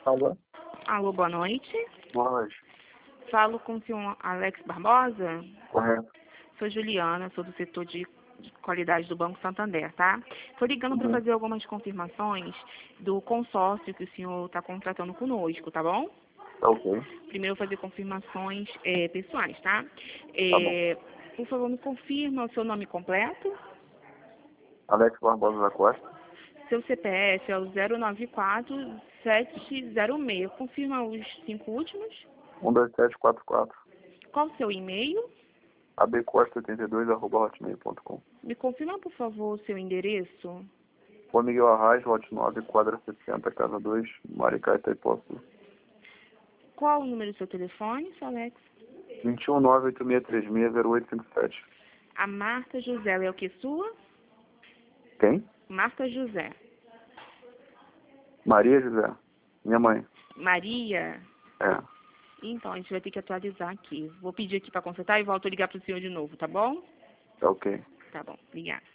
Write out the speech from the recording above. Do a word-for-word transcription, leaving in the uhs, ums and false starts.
Alô? Alô, boa noite. Boa noite. Falo com o senhor Alex Barbosa. Correto. Sou Juliana, sou do setor de de qualidade do Banco Santander, tá? Estou ligando para Uhum. fazer algumas confirmações do consórcio que o senhor está contratando conosco, tá bom? Tá ok. Primeiro fazer confirmações é, pessoais, tá? Tá bom. É, por favor, me confirma o seu nome completo. Alex Barbosa da Costa. Seu C P F é o zero nove quatro sete zero seis. Confirma os cinco últimos. um dois sete quatro quatro. Qual o seu e-mail? abcosta oitenta e dois arroba hotmail ponto com. Me confirma, por favor, o seu endereço. Rua Miguel Arraes, lote nove, quadra sessenta, casa dois, Maricá, Itaipuaçu. Qual o número do seu telefone, seu Alex? vinte e um nove oito seis três seis zero oito cinco sete. A Marta José é o que sua? Quem? Marta José. Maria José. Minha mãe. Maria? É. Então, a gente vai ter que atualizar aqui. Vou pedir aqui para consertar e volto a ligar para o senhor de novo, tá bom? Tá ok. Tá bom, obrigada.